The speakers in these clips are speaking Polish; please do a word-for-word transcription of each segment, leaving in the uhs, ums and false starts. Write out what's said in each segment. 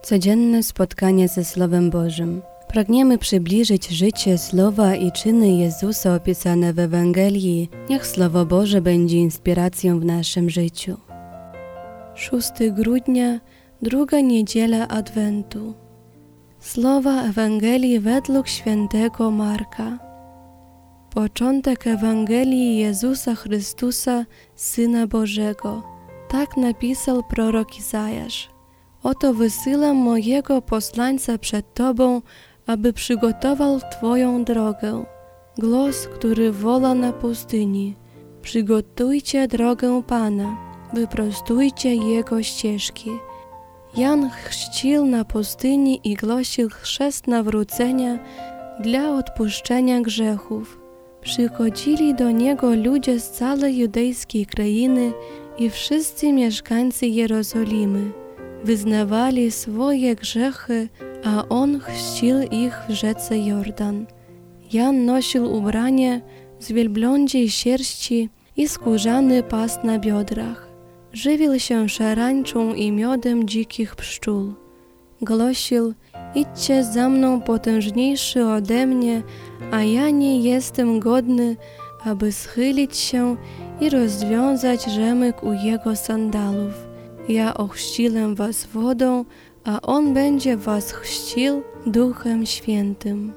Codzienne spotkanie ze Słowem Bożym. Pragniemy przybliżyć życie, słowa i czyny Jezusa opisane w Ewangelii. Niech Słowo Boże będzie inspiracją w naszym życiu. szóstego grudnia, druga niedziela Adwentu. Słowa Ewangelii według świętego Marka. Początek Ewangelii Jezusa Chrystusa, Syna Bożego. Tak napisał prorok Izajasz. Oto wysyłam mojego posłańca przed Tobą, aby przygotował Twoją drogę. Głos, który woła na pustyni. Przygotujcie drogę Pana, wyprostujcie Jego ścieżki. Jan chrzcił na pustyni i głosił chrzest nawrócenia dla odpuszczenia grzechów. Przychodzili do Niego ludzie z całej judejskiej krainy i wszyscy mieszkańcy Jerozolimy. Wyznawali swoje grzechy, a On chrzcił ich w rzece Jordan. Jan nosił ubranie z wielbłądziej sierści i skórzany pas na biodrach. Żywił się szarańczą i miodem dzikich pszczół. Głosił: idźcie za mną potężniejszy ode mnie, a ja nie jestem godny, aby schylić się i rozwiązać rzemyk u Jego sandałów. Ja ochrzciłem was wodą, a On będzie was chrzcił Duchem Świętym.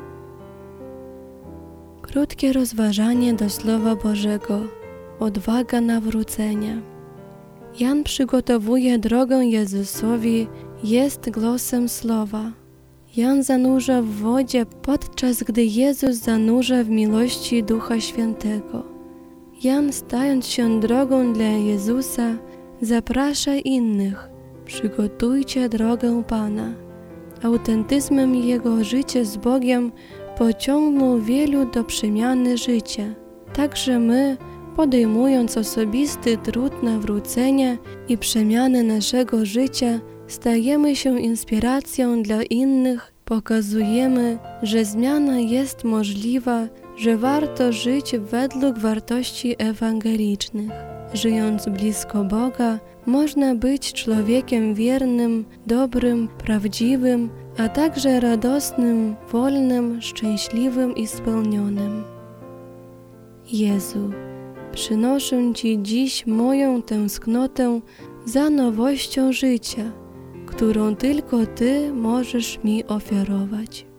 Krótkie rozważanie do Słowa Bożego. Odwaga nawrócenia. Jan przygotowuje drogę Jezusowi, jest głosem Słowa. Jan zanurza w wodzie, podczas gdy Jezus zanurza w miłości Ducha Świętego. Jan, stając się drogą dla Jezusa, zaprasza innych: przygotujcie drogę Pana. Autentyzmem jego życia z Bogiem pociągnął wielu do przemiany życia. Także my, podejmując osobisty trud nawrócenia i przemiany naszego życia, stajemy się inspiracją dla innych, pokazujemy, że zmiana jest możliwa, że warto żyć według wartości ewangelicznych. Żyjąc blisko Boga, można być człowiekiem wiernym, dobrym, prawdziwym, a także radosnym, wolnym, szczęśliwym i spełnionym. Jezu, przynoszę Ci dziś moją tęsknotę za nowością życia, którą tylko Ty możesz mi ofiarować.